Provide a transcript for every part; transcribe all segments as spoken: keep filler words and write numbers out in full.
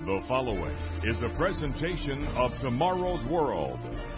The following is a presentation of Tomorrow's World.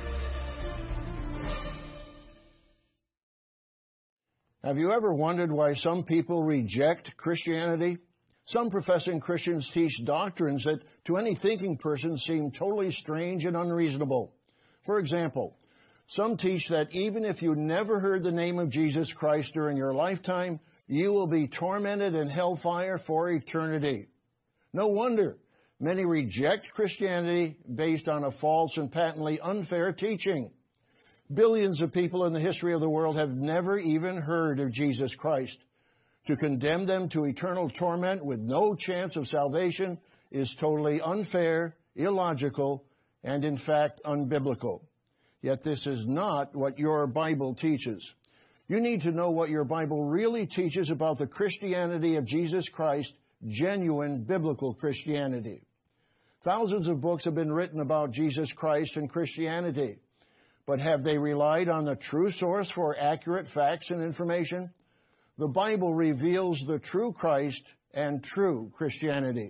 Have you ever wondered why some people reject Christianity? Some professing Christians teach doctrines that to any thinking person seem totally strange and unreasonable. For example, some teach that even if you never heard the name of Jesus Christ during your lifetime, you will be tormented in hellfire for eternity. No wonder many reject Christianity based on a false and patently unfair teaching. Billions of people in the history of the world have never even heard of Jesus Christ. To condemn them to eternal torment with no chance of salvation is totally unfair, illogical, and in fact unbiblical. Yet this is not what your Bible teaches. You need to know what your Bible really teaches about the Christianity of Jesus Christ, genuine biblical Christianity. Thousands of books have been written about Jesus Christ and Christianity, but have they relied on the true source for accurate facts and information? The Bible reveals the true Christ and true Christianity.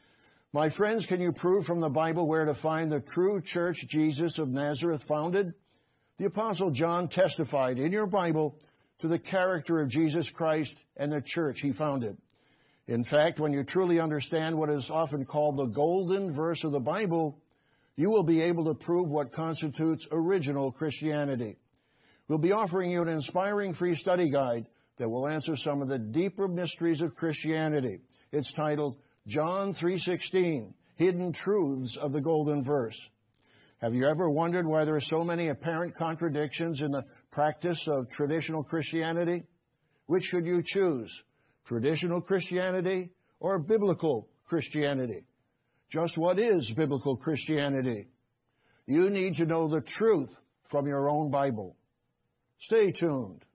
My friends, can you prove from the Bible where to find the true church Jesus of Nazareth founded? The Apostle John testified in your Bible to the character of Jesus Christ and the church he founded. In fact, when you truly understand what is often called the golden verse of the Bible, you will be able to prove what constitutes original Christianity. We'll be offering you an inspiring free study guide that will answer some of the deeper mysteries of Christianity. It's titled John three sixteen, Hidden Truths of the Golden Verse. Have you ever wondered why there are so many apparent contradictions in the practice of traditional Christianity? Which should you choose? Traditional Christianity or biblical Christianity? Just what is biblical Christianity? You need to know the truth from your own Bible. Stay tuned.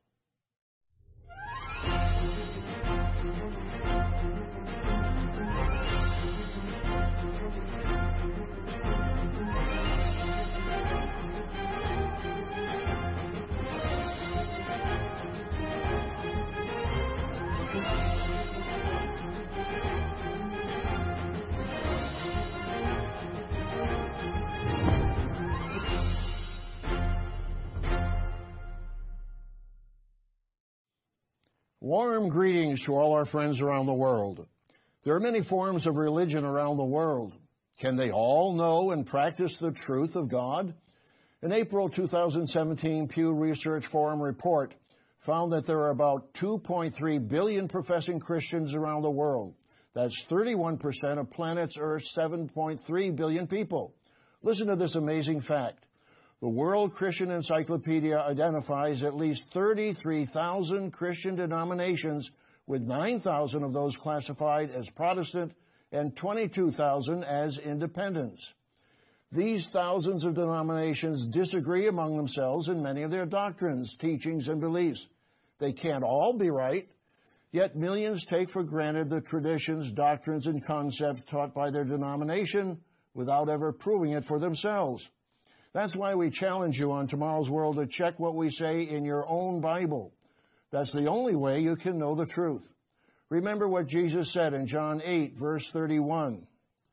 Warm greetings to all our friends around the world. There are many forms of religion around the world. Can they all know and practice the truth of God? An April two thousand seventeen Pew Research Forum report found that there are about two point three billion professing Christians around the world. That's thirty-one percent of planet Earth's seven point three billion people. Listen to this amazing fact. The World Christian Encyclopedia identifies at least thirty-three thousand Christian denominations, with nine thousand of those classified as Protestant and twenty-two thousand as independents. These thousands of denominations disagree among themselves in many of their doctrines, teachings, and beliefs. They can't all be right, yet millions take for granted the traditions, doctrines, and concepts taught by their denomination without ever proving it for themselves. That's why we challenge you on Tomorrow's World to check what we say in your own Bible. That's the only way you can know the truth. Remember what Jesus said in John eight, verse thirty-one.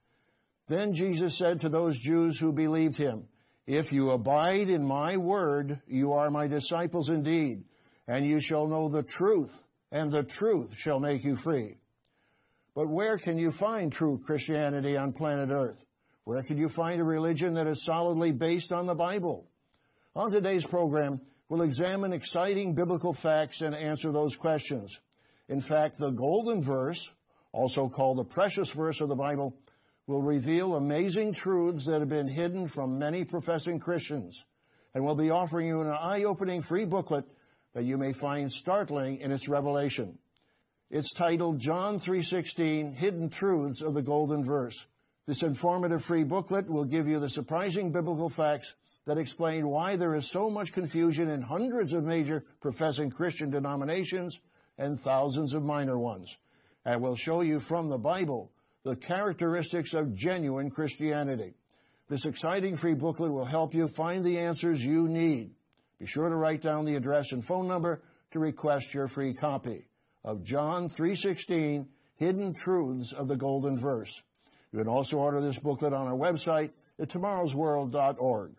Then Jesus said to those Jews who believed him, "If you abide in my word, you are my disciples indeed, and you shall know the truth, and the truth shall make you free." But where can you find true Christianity on planet Earth? Where can you find a religion that is solidly based on the Bible? On today's program, we'll examine exciting biblical facts and answer those questions. In fact, the golden verse, also called the precious verse of the Bible, will reveal amazing truths that have been hidden from many professing Christians. And we'll be offering you an eye-opening free booklet that you may find startling in its revelation. It's titled John three sixteen, Hidden Truths of the Golden Verse. This informative free booklet will give you the surprising biblical facts that explain why there is so much confusion in hundreds of major professing Christian denominations and thousands of minor ones. And will show you from the Bible the characteristics of genuine Christianity. This exciting free booklet will help you find the answers you need. Be sure to write down the address and phone number to request your free copy of John three sixteen, Hidden Truths of the Golden Verse. You can also order this booklet on our website at tomorrows world dot org.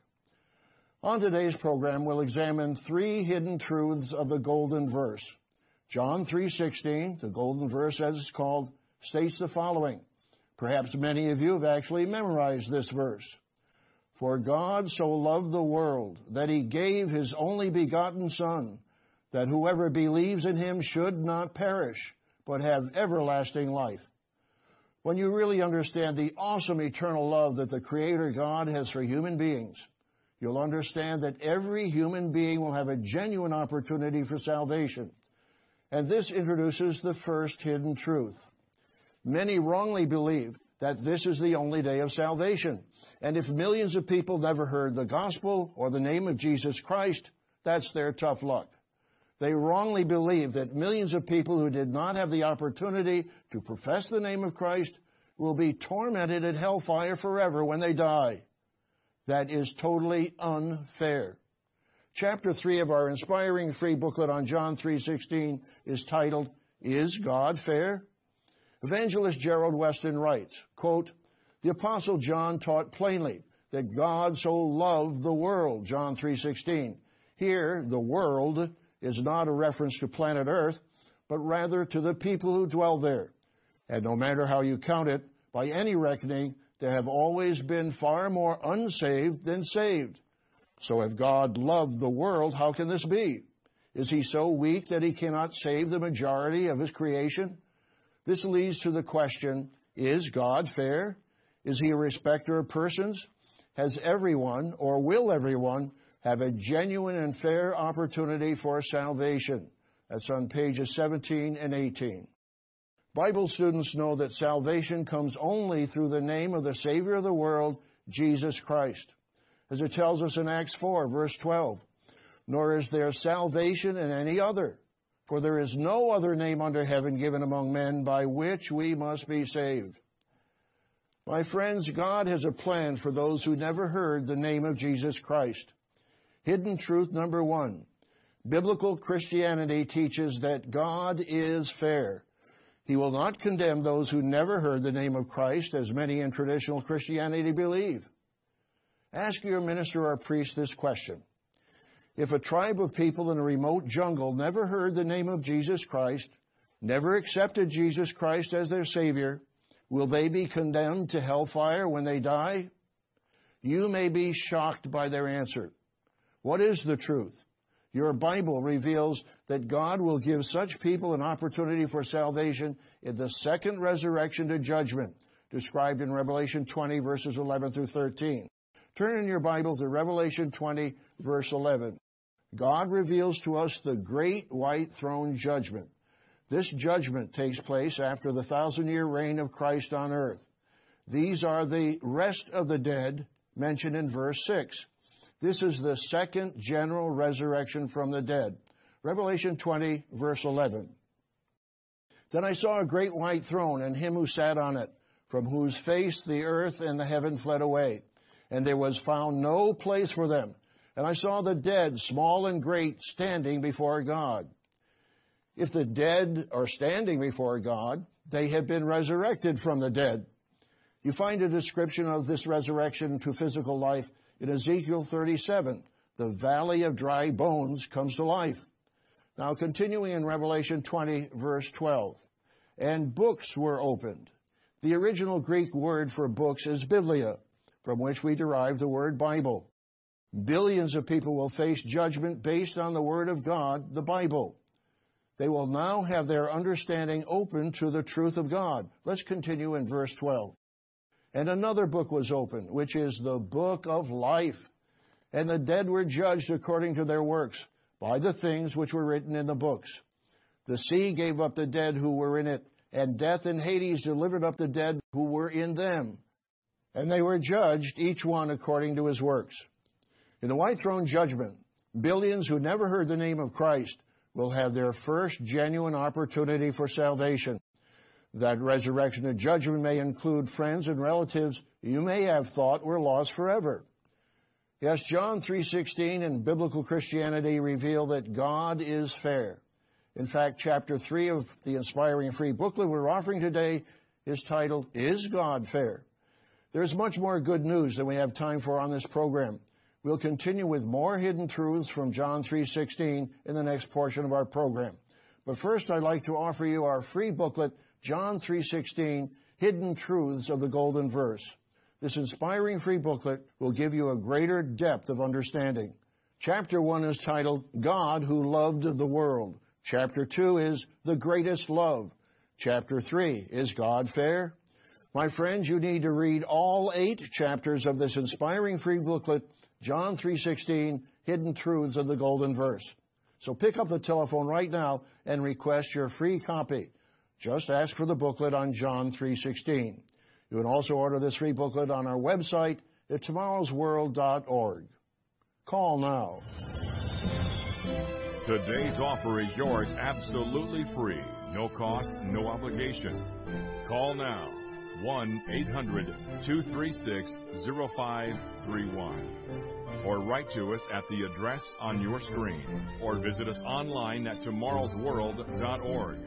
On today's program, we'll examine three hidden truths of the Golden Verse. John three sixteen, the Golden Verse as it's called, states the following. Perhaps many of you have actually memorized this verse. For God so loved the world that he gave his only begotten Son, that whoever believes in him should not perish, but have everlasting life. When you really understand the awesome eternal love that the Creator God has for human beings, you'll understand that every human being will have a genuine opportunity for salvation. And this introduces the first hidden truth. Many wrongly believe that this is the only day of salvation. And if millions of people never heard the gospel or the name of Jesus Christ, that's their tough luck. They wrongly believe that millions of people who did not have the opportunity to profess the name of Christ will be tormented at hellfire forever when they die. That is totally unfair. Chapter three of our inspiring free booklet on John three sixteen is titled, Is God Fair? Evangelist Gerald Weston writes, quote, the Apostle John taught plainly that God so loved the world, John three sixteen. Here, the world is not a reference to planet Earth, but rather to the people who dwell there. And no matter how you count it, by any reckoning, there have always been far more unsaved than saved. So if God loved the world, how can this be? Is he so weak that he cannot save the majority of his creation? This leads to the question, is God fair? Is he a respecter of persons? Has everyone, or will everyone, have a genuine and fair opportunity for salvation? That's on pages seventeen and eighteen. Bible students know that salvation comes only through the name of the Savior of the world, Jesus Christ. As it tells us in Acts four, verse twelve, nor is there salvation in any other, for there is no other name under heaven given among men by which we must be saved. My friends, God has a plan for those who never heard the name of Jesus Christ. Hidden truth number one. Biblical Christianity teaches that God is fair. He will not condemn those who never heard the name of Christ, as many in traditional Christianity believe. Ask your minister or priest this question. If a tribe of people in a remote jungle never heard the name of Jesus Christ, never accepted Jesus Christ as their Savior, will they be condemned to hellfire when they die? You may be shocked by their answer. What is the truth? Your Bible reveals that God will give such people an opportunity for salvation in the second resurrection to judgment, described in Revelation twenty, verses eleven through thirteen. Turn in your Bible to Revelation twenty, verse eleven. God reveals to us the great white throne judgment. This judgment takes place after the thousand-year reign of Christ on earth. These are the rest of the dead mentioned in verse six. This is the second general resurrection from the dead. Revelation twenty, verse eleven. Then I saw a great white throne and him who sat on it, from whose face the earth and the heaven fled away, and there was found no place for them. And I saw the dead, small and great, standing before God. If the dead are standing before God, they have been resurrected from the dead. You find a description of this resurrection to physical life in Ezekiel thirty-seven. The valley of dry bones comes to life. Now, continuing in Revelation twenty, verse twelve. And books were opened. The original Greek word for books is biblia, from which we derive the word Bible. Billions of people will face judgment based on the Word of God, the Bible. They will now have their understanding open to the truth of God. Let's continue in verse twelve. And another book was opened, which is the book of life. And the dead were judged according to their works, by the things which were written in the books. The sea gave up the dead who were in it, and death and Hades delivered up the dead who were in them. And they were judged, each one according to his works. In the white throne judgment, billions who never heard the name of Christ will have their first genuine opportunity for salvation. That resurrection and judgment may include friends and relatives you may have thought were lost forever. Yes, John three sixteen and biblical Christianity reveal that God is fair. In fact, chapter three of the Inspiring Free booklet we're offering today is titled, Is God Fair? There's much more good news than we have time for on this program. We'll continue with more hidden truths from John three sixteen in the next portion of our program. But first, I'd like to offer you our free booklet, John three sixteen, Hidden Truths of the Golden Verse. This inspiring free booklet will give you a greater depth of understanding. Chapter one is titled, God Who Loved the World. Chapter two is The Greatest Love. Chapter three, Is God Fair? My friends, you need to read all eight chapters of this inspiring free booklet, John three sixteen, Hidden Truths of the Golden Verse. So pick up the telephone right now and request your free copy. Just ask for the booklet on John three sixteen. You can also order this free booklet on our website at tomorrows world dot org. Call now. Today's offer is yours absolutely free. No cost, no obligation. Call now. one eight hundred two three six zero five three one. Or write to us at the address on your screen. Or visit us online at tomorrows world dot org.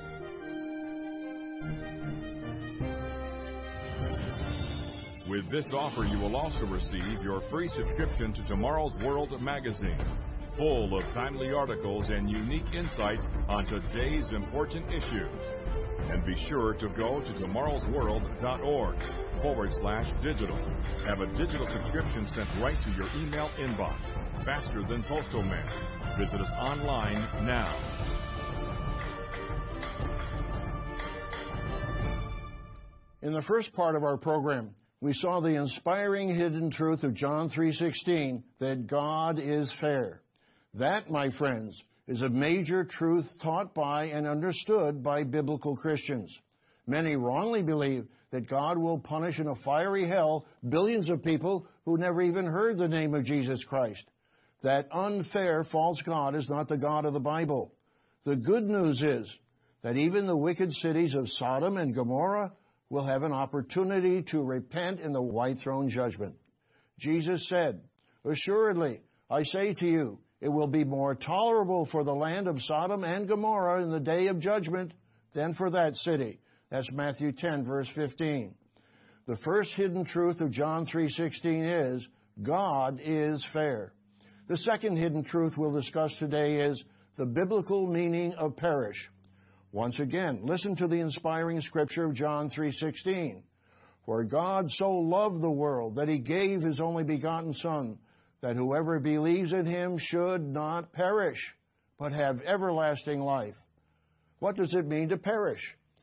With this offer, you will also receive your free subscription to Tomorrow's World magazine, full of timely articles and unique insights on today's important issues. And be sure to go to tomorrows world dot org forward slash digital. Have a digital subscription sent right to your email inbox, faster than postal mail. Visit us online now. In the first part of our program, we saw the inspiring hidden truth of John three sixteen, that God is fair. That, my friends, is a major truth taught by and understood by biblical Christians. Many wrongly believe that God will punish in a fiery hell billions of people who never even heard the name of Jesus Christ. That unfair, false God is not the God of the Bible. The good news is that even the wicked cities of Sodom and Gomorrah will have an opportunity to repent in the white throne judgment. Jesus said, Assuredly, I say to you, it will be more tolerable for the land of Sodom and Gomorrah in the day of judgment than for that city. That's Matthew ten, verse fifteen. The first hidden truth of John three sixteen is, God is fair. The second hidden truth we'll discuss today is the biblical meaning of perish. Once again, listen to the inspiring scripture of John three sixteen. For God so loved the world that He gave His only begotten Son, that whoever believes in Him should not perish, but have everlasting life. What does it mean to perish?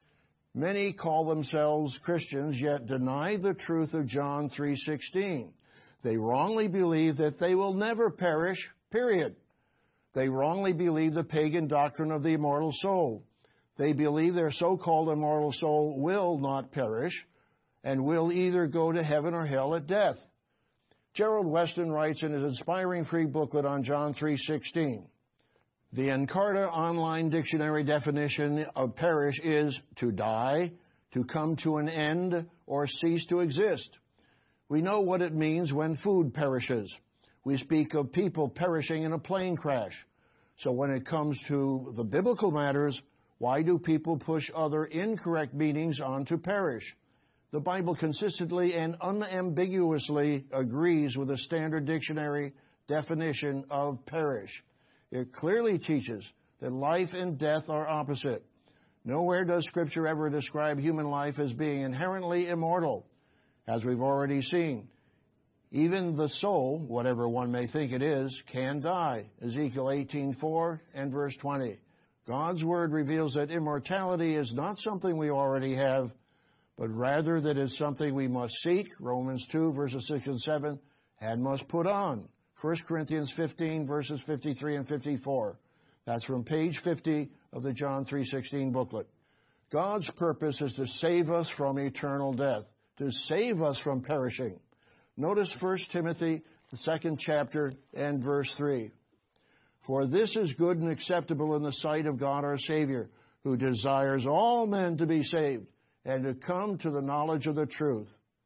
Many call themselves Christians, yet deny the truth of John three sixteen. They wrongly believe that they will never perish, period. They wrongly believe the pagan doctrine of the immortal soul. They believe their so-called immortal soul will not perish and will either go to heaven or hell at death. Gerald Weston writes in his inspiring free booklet on John three sixteen, the Encarta Online Dictionary definition of perish is to die, to come to an end, or cease to exist. We know what it means when food perishes. We speak of people perishing in a plane crash. So when it comes to the biblical matters, why do people push other incorrect meanings onto perish? The Bible consistently and unambiguously agrees with the Standard Dictionary definition of perish. It clearly teaches that life and death are opposite. Nowhere does Scripture ever describe human life as being inherently immortal, as we've already seen. Even the soul, whatever one may think it is, can die. Ezekiel eighteen four and verse twenty. God's Word reveals that immortality is not something we already have, but rather that is something we must seek, Romans two, verses six and seven, and must put on, First Corinthians fifteen, verses fifty-three and fifty-four. That's from page fifty of the John three sixteen booklet. God's purpose is to save us from eternal death, to save us from perishing. Notice First Timothy, the second chapter, and verse three. For this is good and acceptable in the sight of God our Savior, who desires all men to be saved and to come to the knowledge of the truth.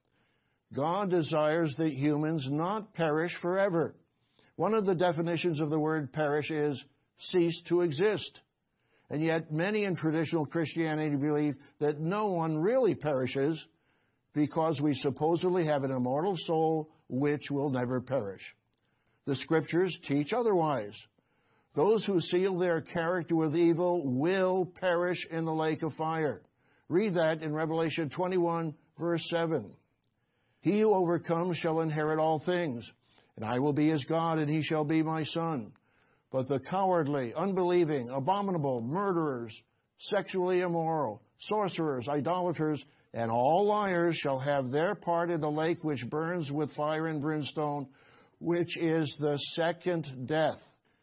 God desires that humans not perish forever. One of the definitions of the word perish is cease to exist. And yet many in traditional Christianity believe that no one really perishes because we supposedly have an immortal soul which will never perish. The Scriptures teach otherwise. Those who seal their character with evil will perish in the lake of fire. Read that in Revelation twenty-one, verse seven. He who overcomes shall inherit all things, and I will be his God, and he shall be my son. But the cowardly, unbelieving, abominable, murderers, sexually immoral, sorcerers, idolaters, and all liars shall have their part in the lake which burns with fire and brimstone, which is the second death.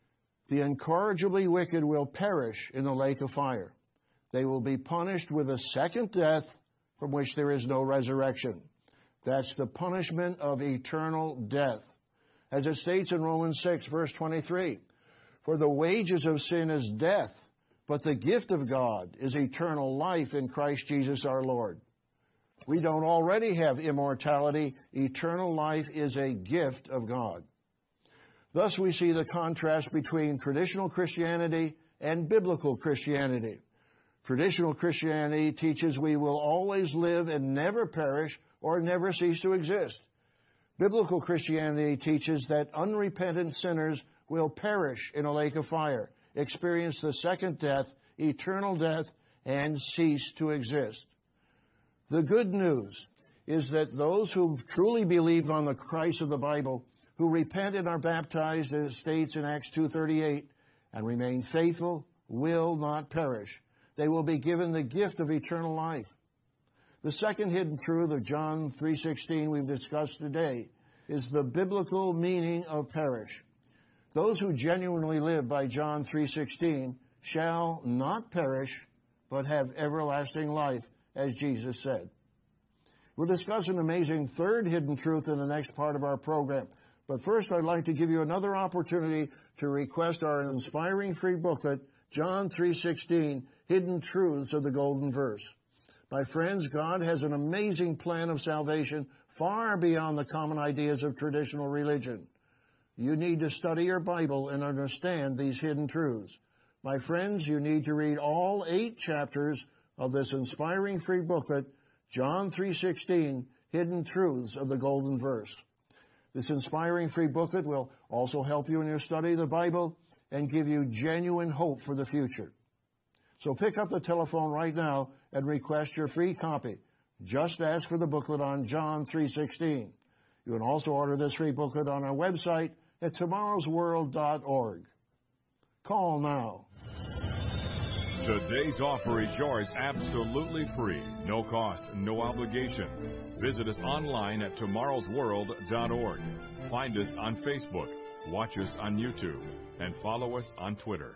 The incorrigibly wicked will perish in the lake of fire. They will be punished with a second death from which there is no resurrection. That's the punishment of eternal death. As it states in Romans six, verse twenty-three, for the wages of sin is death, but the gift of God is eternal life in Christ Jesus our Lord. We don't already have immortality. Eternal life is a gift of God. Thus we see the contrast between traditional Christianity and biblical Christianity. Traditional Christianity teaches we will always live and never perish or never cease to exist. Biblical Christianity teaches that unrepentant sinners will perish in a lake of fire, experience the second death, eternal death, and cease to exist. The good news is that those who truly believe on the Christ of the Bible, who repent and are baptized, as it states in Acts two thirty-eight, and remain faithful, will not perish. They will be given the gift of eternal life. The second hidden truth of John three sixteen we've discussed today is the biblical meaning of perish. Those who genuinely live by John three sixteen shall not perish, but have everlasting life, as Jesus said. We'll discuss an amazing third hidden truth in the next part of our program. But first, I'd like to give you another opportunity to request our inspiring free booklet, John three sixteen, Hidden Truths of the Golden Verse. My friends, God has an amazing plan of salvation far beyond the common ideas of traditional religion. You need to study your Bible and understand these hidden truths. My friends, you need to read all eight chapters of this inspiring free booklet, John three sixteen, Hidden Truths of the Golden Verse. This inspiring free booklet will also help you in your study of the Bible and give you genuine hope for the future. So pick up the telephone right now and request your free copy. Just ask for the booklet on John three sixteen. You can also order this free booklet on our website at tomorrows world dot org. Call now. Today's offer is yours absolutely free. No cost, no obligation. Visit us online at tomorrows world dot org. Find us on Facebook, watch us on YouTube, and follow us on Twitter.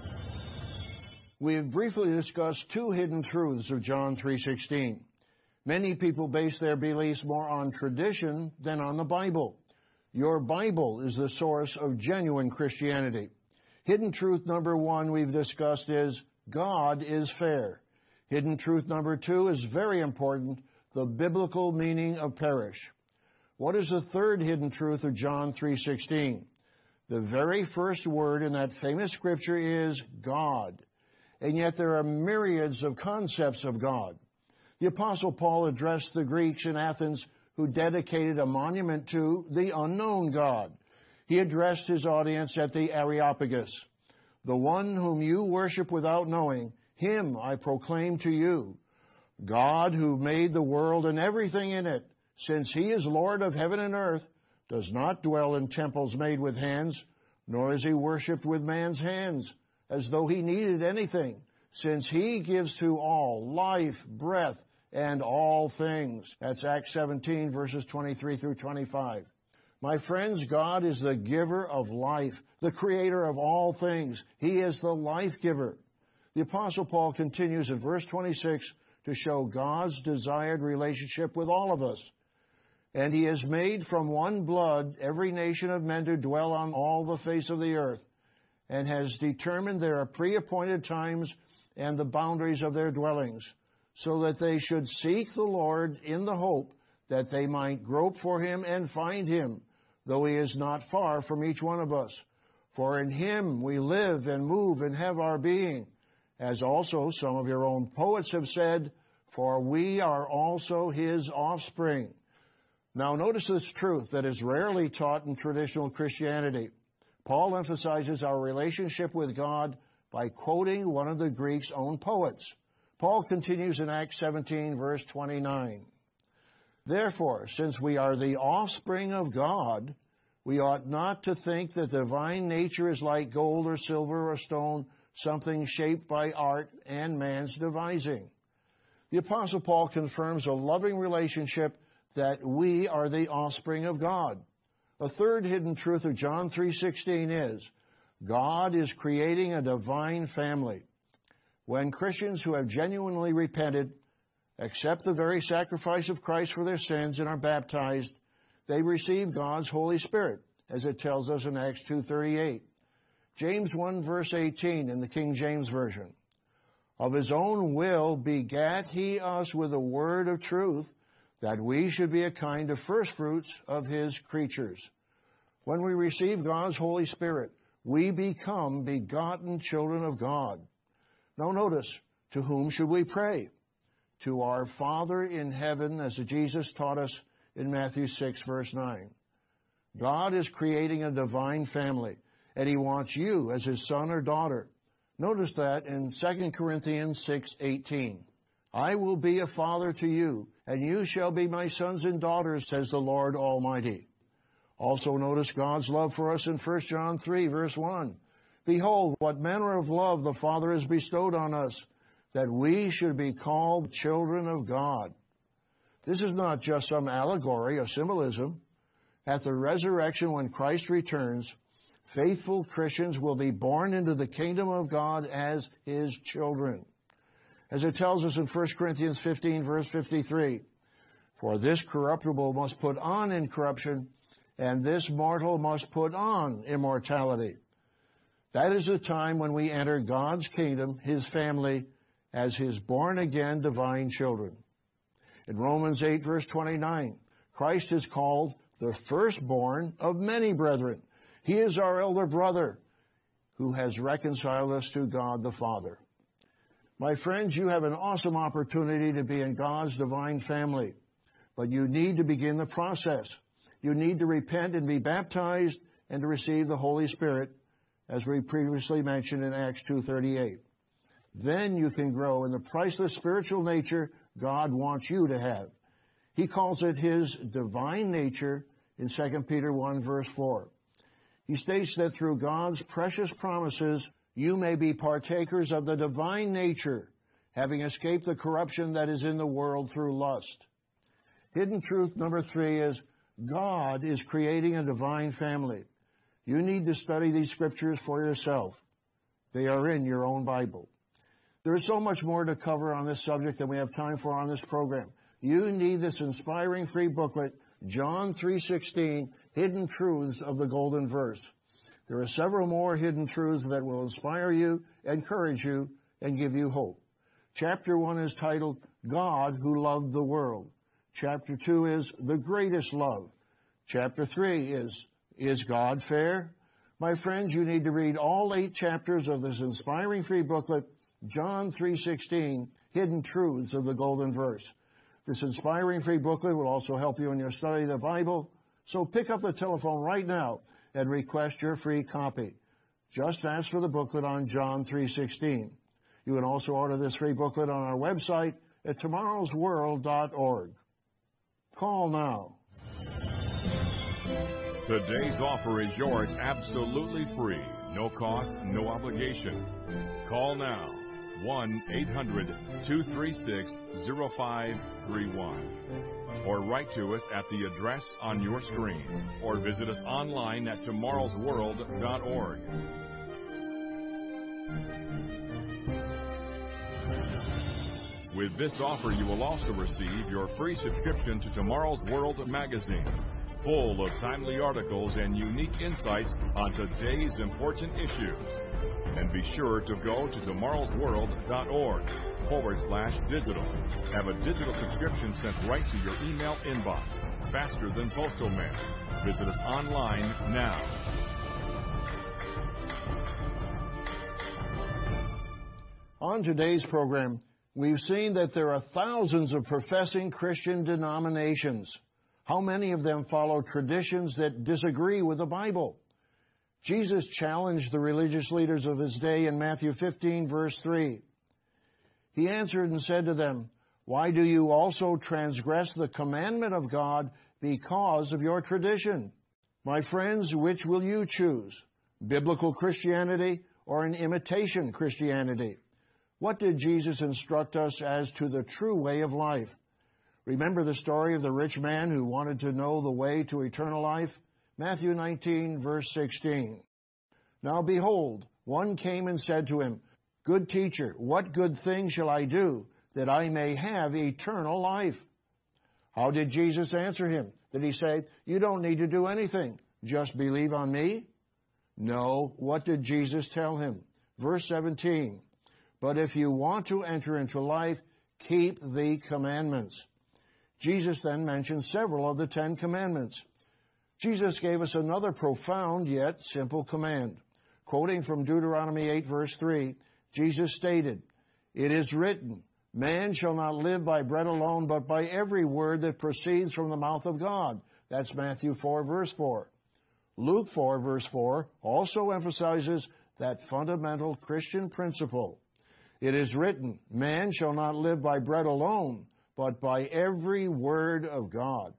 We have briefly discussed two hidden truths of John three sixteen. Many people base their beliefs more on tradition than on the Bible. Your Bible is the source of genuine Christianity. Hidden truth number one we've discussed is God is fair. Hidden truth number two is very important, the biblical meaning of perish. What is the third hidden truth of John three sixteen? The very first word in that famous scripture is God. And yet there are myriads of concepts of God. The Apostle Paul addressed the Greeks in Athens who dedicated a monument to the unknown God. He addressed his audience at the Areopagus. The one whom you worship without knowing, him I proclaim to you. God who made the world and everything in it, since he is Lord of heaven and earth, does not dwell in temples made with hands, nor is he worshipped with man's hands, as though he needed anything, since he gives to all life, breath, and all things. That's Acts seventeen, verses twenty-three through twenty-five. My friends, God is the giver of life, the creator of all things. He is the life giver. The Apostle Paul continues in verse twenty-six to show God's desired relationship with all of us. And he has made from one blood every nation of men to dwell on all the face of the earth, and has determined their pre-appointed times and the boundaries of their dwellings, so that they should seek the Lord in the hope that they might grope for him and find him, though he is not far from each one of us. For in him we live and move and have our being. As also some of your own poets have said, for we are also his offspring. Now notice this truth that is rarely taught in traditional Christianity. Paul emphasizes our relationship with God by quoting one of the Greeks' own poets. Paul continues in Acts seventeen, verse twenty-nine. Therefore, since we are the offspring of God, we ought not to think that the divine nature is like gold or silver or stone, something shaped by art and man's devising. The Apostle Paul confirms a loving relationship that we are the offspring of God. A third hidden truth of John three sixteen is, God is creating a divine family. When Christians who have genuinely repented accept the very sacrifice of Christ for their sins and are baptized, they receive God's Holy Spirit, as it tells us in Acts two thirty-eight. James one, verse eighteen in the King James Version. Of his own will begat he us with the word of truth, that we should be a kind of firstfruits of his creatures. When we receive God's Holy Spirit, we become begotten children of God. Now notice, to whom should we pray? To our Father in heaven, as Jesus taught us in Matthew six, verse nine. God is creating a divine family, and he wants you as his son or daughter. Notice that in Second Corinthians six eighteen. I will be a father to you, and you shall be my sons and daughters, says the Lord Almighty. Also notice God's love for us in First John three, verse one. Behold, what manner of love the Father has bestowed on us, that we should be called children of God. This is not just some allegory or symbolism. At the resurrection, when Christ returns, faithful Christians will be born into the kingdom of God as his children. As it tells us in First Corinthians fifteen, verse fifty-three, for this corruptible must put on incorruption, and this mortal must put on immortality. That is the time when we enter God's kingdom, his family, as his born-again divine children. In Romans eight, verse twenty-nine, Christ is called the firstborn of many brethren. He is our elder brother who has reconciled us to God the Father. My friends, you have an awesome opportunity to be in God's divine family, but you need to begin the process. You need to repent and be baptized and to receive the Holy Spirit, as we previously mentioned in Acts two thirty-eight. Then you can grow in the priceless spiritual nature God wants you to have. He calls it his divine nature in Second Peter one, verse four. He states that through God's precious promises, you may be partakers of the divine nature, having escaped the corruption that is in the world through lust. Hidden truth number three is God is creating a divine family. You need to study these scriptures for yourself. They are in your own Bible. There is so much more to cover on this subject than we have time for on this program. You need this inspiring free booklet, John three sixteen, Hidden Truths of the Golden Verse. There are several more hidden truths that will inspire you, encourage you, and give you hope. Chapter one is titled, God Who Loved the World. Chapter two is The Greatest Love. Chapter three is, Is God Fair? My friends, you need to read all eight chapters of this inspiring free booklet, John three sixteen, Hidden Truths of the Golden Verse. This inspiring free booklet will also help you in your study of the Bible. So pick up the telephone right now and request your free copy. Just ask for the booklet on John three sixteen. You can also order this free booklet on our website at tomorrows world dot org. Call now. Today's offer is yours absolutely free. No cost, no obligation. Call now. one eight hundred two three six zero five three one. Or write to us at the address on your screen. Or visit us online at tomorrows world dot org. With this offer, you will also receive your free subscription to Tomorrow's World magazine, full of timely articles and unique insights on today's important issues. And be sure to go to tomorrows world dot org forward slash digital. Have a digital subscription sent right to your email inbox, faster than postal mail. Visit us online now. On today's program, we've seen that there are thousands of professing Christian denominations. How many of them follow traditions that disagree with the Bible? Jesus challenged the religious leaders of his day in Matthew fifteen, verse three. He answered and said to them, "Why do you also transgress the commandment of God because of your tradition? My friends, which will you choose? Biblical Christianity or an imitation Christianity?" What did Jesus instruct us as to the true way of life? Remember the story of the rich man who wanted to know the way to eternal life? Matthew nineteen, verse sixteen. "Now behold, one came and said to him, 'Good teacher, what good thing shall I do that I may have eternal life?' How did Jesus answer him? Did he say, 'You don't need to do anything, just believe on me'? No. What did Jesus tell him? Verse seventeen. "But if you want to enter into life, keep the commandments." Jesus then mentioned several of the Ten Commandments. Jesus gave us another profound yet simple command. Quoting from Deuteronomy eight, verse three, Jesus stated, "It is written, man shall not live by bread alone, but by every word that proceeds from the mouth of God." That's Matthew four, verse four. Luke four, verse four, also emphasizes that fundamental Christian principle. It is written, man shall not live by bread alone, but by every word of God.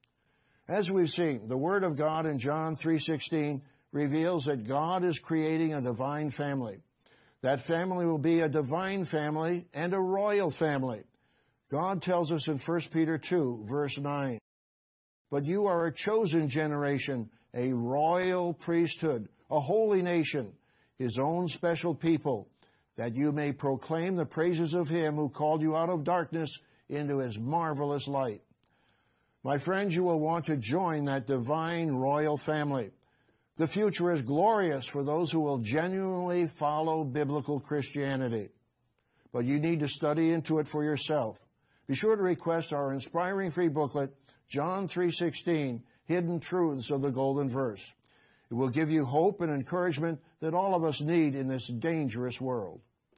As we've seen, the Word of God in John three sixteen reveals that God is creating a divine family. That family will be a divine family and a royal family. God tells us in First Peter two, verse nine, "But you are a chosen generation, a royal priesthood, a holy nation, His own special people, that you may proclaim the praises of Him who called you out of darkness into His marvelous light." My friends, you will want to join that divine royal family. The future is glorious for those who will genuinely follow biblical Christianity. But you need to study into it for yourself. Be sure to request our inspiring free booklet, John three sixteen, Hidden Truths of the Golden Verse. It will give you hope and encouragement that all of us need in this dangerous world.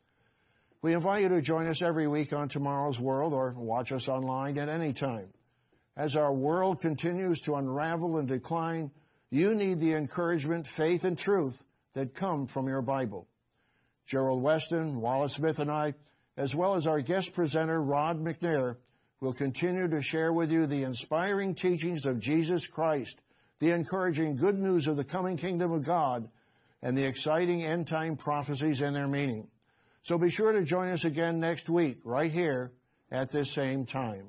We invite you to join us every week on Tomorrow's World or watch us online at any time. As our world continues to unravel and decline, you need the encouragement, faith, and truth that come from your Bible. Gerald Weston, Wallace Smith, and I, as well as our guest presenter, Rod McNair, will continue to share with you the inspiring teachings of Jesus Christ, the encouraging good news of the coming kingdom of God, and the exciting end-time prophecies and their meaning. So be sure to join us again next week, right here, at this same time.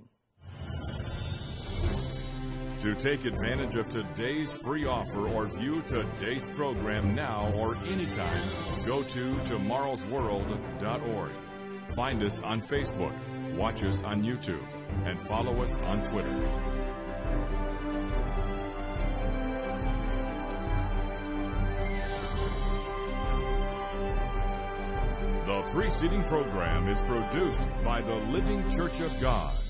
To take advantage of today's free offer or view today's program now or anytime, go to tomorrows world dot org. Find us on Facebook, watch us on YouTube, and follow us on Twitter. The preceding program is produced by the Living Church of God.